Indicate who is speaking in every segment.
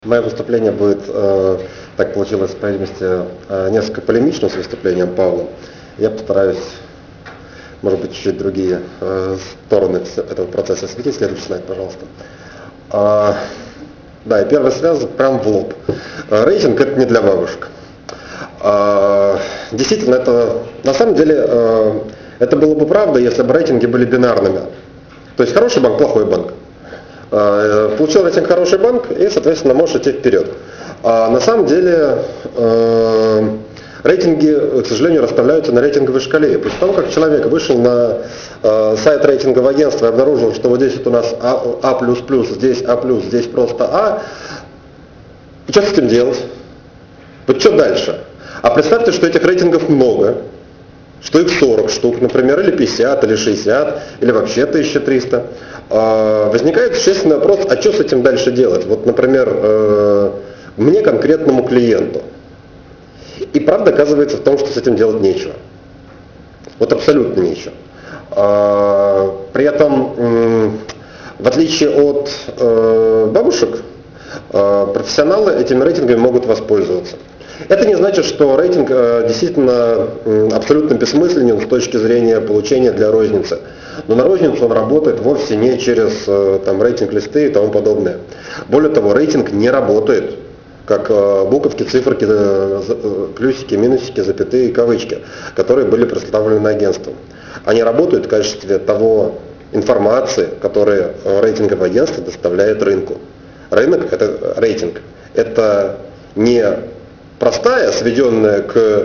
Speaker 1: Мое выступление будет, так получилось, по видимости, несколько полемичным с выступлением Павла. Я постараюсь, может быть, чуть-чуть другие стороны этого процесса осветить. Следующий слайд, пожалуйста. Да, и первый сразу прям в лоб. Рейтинг – это не для бабушек. Действительно, это, на самом деле, это было бы правда, если бы рейтинги были бинарными. То есть хороший банк, плохой банк. Получил рейтинг хороший банк и, соответственно, можешь идти вперед. А на самом деле рейтинги, к сожалению, расставляются на рейтинговой шкале. После того, как человек вышел на сайт рейтингового агентства и обнаружил, что вот здесь вот у нас А++, здесь А+, здесь просто А, и что с этим делать? Вот что дальше? А представьте, что этих рейтингов много, что их 40 штук, например, или 50, или 60, или вообще 1300. Возникает существенный вопрос, а что с этим дальше делать? Вот, например, мне, конкретному клиенту. И правда оказывается в том, что с этим делать нечего. Вот абсолютно нечего. При этом, в отличие от бабушек, профессионалы этими рейтингами могут воспользоваться. Это не значит, что рейтинг действительно абсолютно бессмысленен с точки зрения получения для розницы. Но на розницу он работает вовсе не через рейтинг-листы и тому подобное. Более того, рейтинг не работает как буковки, циферки, плюсики, минусики, запятые и кавычки, которые были представлены агентством. Они работают в качестве того информации, которую рейтинговое агентство доставляет рынку. Рейтинг – это не простая, сведенная к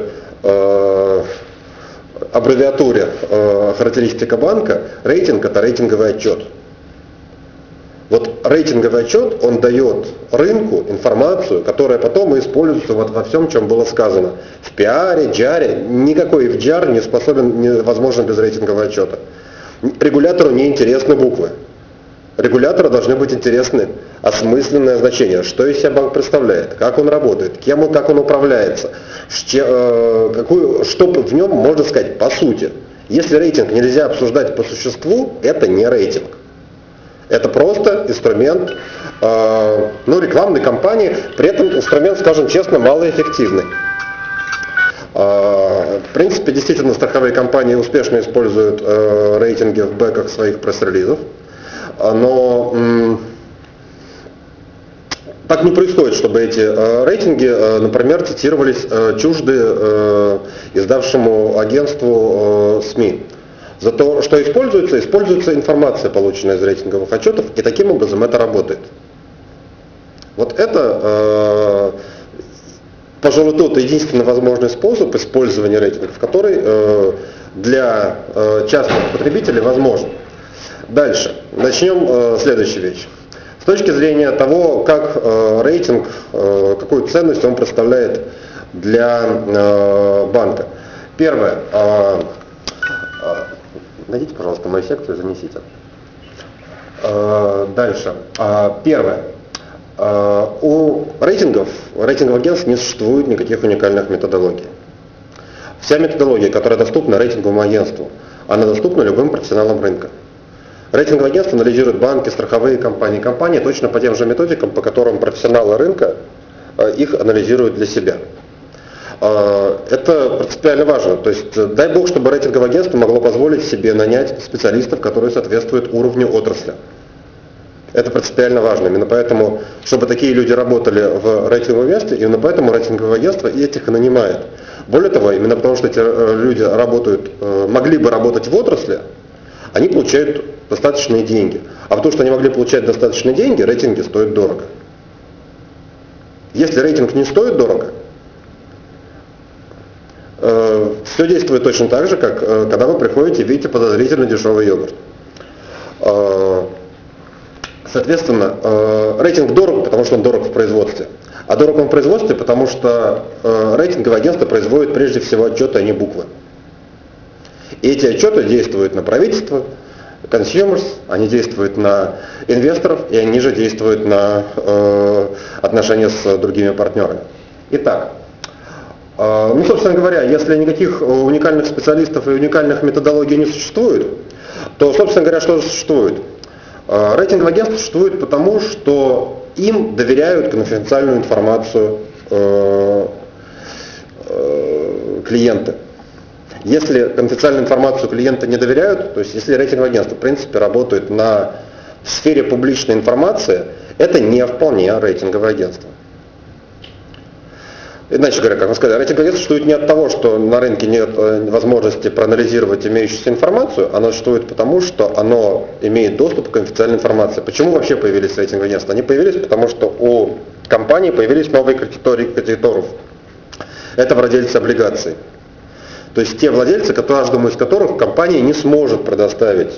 Speaker 1: аббревиатуре характеристика банка, рейтинг – это рейтинговый отчет. Вот рейтинговый отчет, он дает рынку информацию, которая потом и используется вот во всем, чем было сказано. В пиаре, джаре, никакой FGR не способен, невозможно без рейтингового отчета. Регулятору не интересны буквы. Регулятору должны быть интересны осмысленное значение, что из себя банк представляет, как он работает, как он управляется, что в нем можно сказать по сути. Если рейтинг нельзя обсуждать по существу, это не рейтинг. Это просто инструмент рекламной кампании, при этом инструмент, скажем честно, малоэффективный. В принципе, действительно, страховые компании успешно используют рейтинги в бэках своих пресс-релизов. Но так не происходит, чтобы эти рейтинги, например, цитировались чужды издавшему агентству СМИ. За то, что используется информация, полученная из рейтинговых отчетов, и таким образом это работает. Вот это, пожалуй, тот единственный возможный способ использования рейтингов, который для частных потребителей возможен. Дальше. Начнем следующую вещь. С точки зрения того, как рейтинг, какую ценность он представляет для банка. Первое. Найдите, пожалуйста, мою секцию и занесите. Дальше. Первое. У рейтинговых агентств не существует никаких уникальных методологий. Вся методология, которая доступна рейтинговому агентству, она доступна любым профессионалам рынка. Рейтинговое агентство анализирует банки, страховые компании. Компании точно по тем же методикам, по которым профессионалы рынка их анализируют для себя. Это принципиально важно. То есть, дай бог, чтобы рейтинговое агентство могло позволить себе нанять специалистов, которые соответствуют уровню отрасли. Это принципиально важно. Именно поэтому, чтобы такие люди работали в рейтинговом агентстве, именно поэтому рейтинговое агентство и этих и нанимает. Более того, именно потому, что эти люди могли бы работать в отрасли, они получают достаточные деньги. А потому что они могли получать достаточные деньги, рейтинги стоят дорого. Если рейтинг не стоит дорого, все действует точно так же, как когда вы приходите и видите подозрительно дешевый йогурт. Соответственно, рейтинг дорог, потому что он дорог в производстве. А дорог он в производстве, потому что рейтинговое агентство производит прежде всего отчеты, а не буквы. И эти отчеты действуют на правительство, consumers, они действуют на инвесторов, и они же действуют на отношения с другими партнерами. Итак, собственно говоря, если никаких уникальных специалистов и уникальных методологий не существует, то, собственно говоря, что же существует? Рейтинговые агентства существуют потому, что им доверяют конфиденциальную информацию клиенты. Если конфиденциальную информацию клиента не доверяют, то есть если рейтинговое агентство в принципе работает в сфере публичной информации, это не вполне рейтинговое агентство. Иначе говоря, как мы сказали, рейтинговое агентство существует не от того, что на рынке нет возможности проанализировать имеющуюся информацию, оно существует потому, что оно имеет доступ к конфиденциальной информации. Почему вообще появились рейтинговые агентства? Они появились потому, что у компании появились новые кредиторов. Это владельцы облигаций. То есть те владельцы, каждому из которых компания не сможет предоставить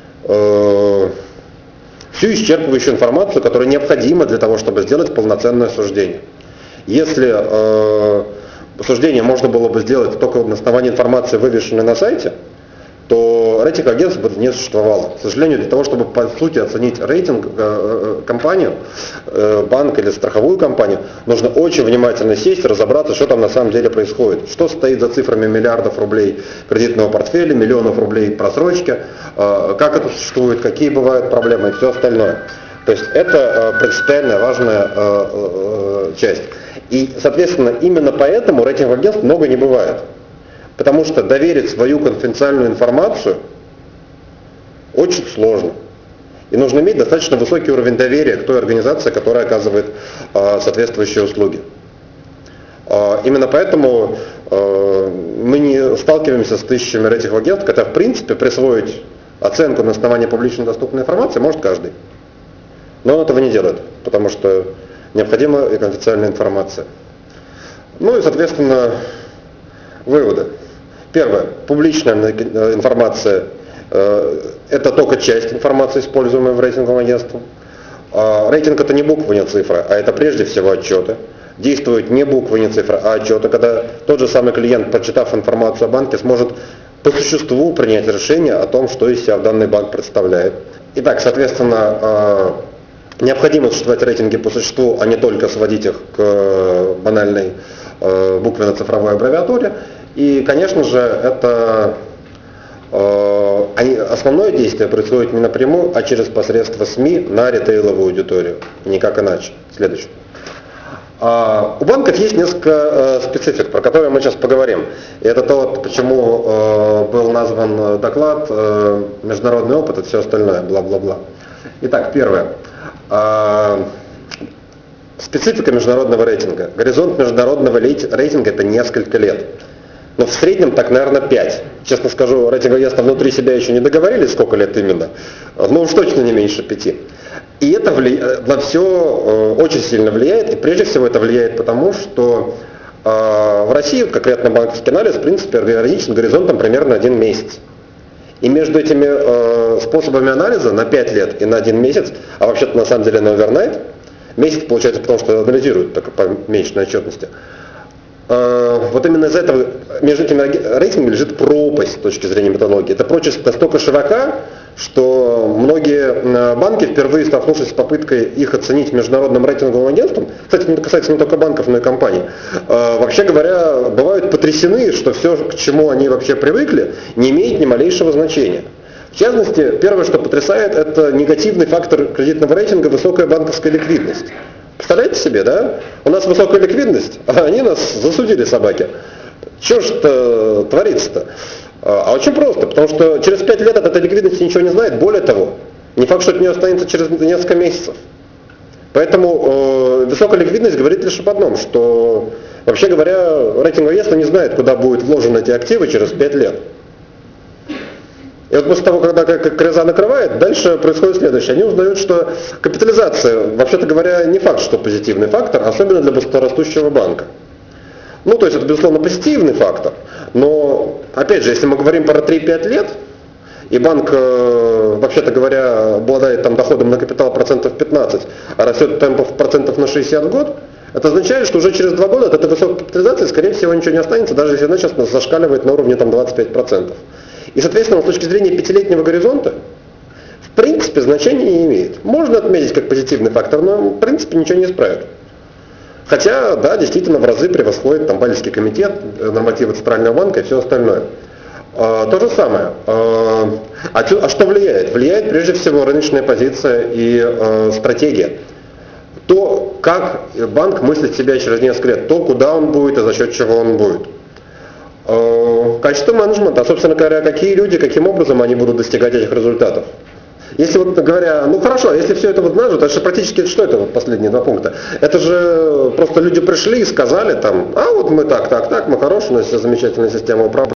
Speaker 1: всю исчерпывающую информацию, которая необходима для того, чтобы сделать полноценное суждение. Если суждение можно было бы сделать только на основании информации, вывешенной на сайте, то рейтинговое агентство бы не существовало. К сожалению, для того, чтобы по сути оценить рейтинг компанию, банк или страховую компанию, нужно очень внимательно сесть и разобраться, что там на самом деле происходит. Что стоит за цифрами миллиардов рублей кредитного портфеля, миллионов рублей просрочки, как это существует, какие бывают проблемы и все остальное. То есть это принципиально важная часть. И, соответственно, именно поэтому рейтинговых агентств много не бывает. Потому что доверить свою конфиденциальную информацию очень сложно. И нужно иметь достаточно высокий уровень доверия к той организации, которая оказывает соответствующие услуги. Именно поэтому мы не сталкиваемся с тысячами рейтинговых агентств, хотя в принципе присвоить оценку на основании публично доступной информации может каждый. Но он этого не делает, потому что необходима и конфиденциальная информация. Ну и, соответственно, выводы. Первое. Публичная информация это только часть информации, используемой в рейтинговом агентстве. Рейтинг это не буквы, не цифры, а это прежде всего отчеты. Действуют не буквы, не цифры, а отчеты, когда тот же самый клиент, прочитав информацию о банке, сможет по существу принять решение о том, что из себя данный банк представляет. Итак, соответственно, необходимо существовать рейтинги по существу, а не только сводить их к банальной буквенно-цифровой аббревиатуре. И, конечно же, это основное действие происходит не напрямую, а через посредство СМИ на ритейловую аудиторию. Никак иначе. Следующее. У банков есть несколько специфик, про которые мы сейчас поговорим. И это то, почему был назван доклад «Международный опыт» и все остальное, бла-бла-бла. Итак, первое. Специфика международного рейтинга. Горизонт международного рейтинга это несколько лет. Но в среднем так, наверное, 5. Честно скажу, рейтинговые агентства внутри себя еще не договорились, сколько лет именно, но уж точно не меньше 5. И это на все очень сильно влияет, и прежде всего это влияет потому, что в России конкретно банковский анализ, в принципе, ограничен горизонтом примерно 1 месяц. И между этими способами анализа на 5 лет и на 1 месяц, а вообще-то на самом деле на овернайт, месяц получается потому, что анализируют только по месячной отчетности, вот именно из-за этого между этими рейтингами лежит пропасть с точки зрения методологии. Эта пропасть настолько широка, что многие банки, впервые столкнувшись с попыткой их оценить международным рейтинговым агентством, кстати, это касается не только банков, но и компаний, вообще говоря, бывают потрясены, что все, к чему они вообще привыкли, не имеет ни малейшего значения. В частности, первое, что потрясает, это негативный фактор кредитного рейтинга – высокая банковская ликвидность. Представляете себе, да? У нас высокая ликвидность, а они нас засудили, собаки. Что ж творится-то? А очень просто, потому что через 5 лет от этой ликвидности ничего не знает. Более того, не факт, что от нее останется через несколько месяцев. Поэтому высокая ликвидность говорит лишь об одном, что, вообще говоря, рейтинговое агентство не знает, куда будут вложены эти активы через 5 лет. И вот после того, когда криза накрывает, дальше происходит следующее. Они узнают, что капитализация, вообще-то говоря, не факт, что позитивный фактор, особенно для быстрорастущего банка. Ну, то есть это, безусловно, позитивный фактор. Но, опять же, если мы говорим про 3-5 лет, и банк, вообще-то говоря, обладает там доходом на капитал процентов 15, а растет темпов процентов на 60 в год, это означает, что уже через 2 года от этой высокой капитализации, скорее всего, ничего не останется, даже если она сейчас зашкаливает на уровне там, 25%. И, соответственно, с точки зрения 5-летнего горизонта, в принципе, значения не имеет. Можно отметить как позитивный фактор, но, в принципе, ничего не исправит. Хотя, да, действительно, в разы превосходит там Базельский комитет, нормативы Центрального банка и все остальное. То же самое. А что влияет? Влияет прежде всего рыночная позиция и стратегия. То, как банк мыслит себя через несколько лет, то, куда он будет и за счет чего он будет. Качество менеджмента, собственно говоря, какие люди, каким образом они будут достигать этих результатов. Если вот говоря, ну хорошо, если все это вот знаешь, это же практически что это вот последние два пункта? Это же просто люди пришли и сказали там, а вот мы так, мы хорошие, у нас вся замечательная система управления.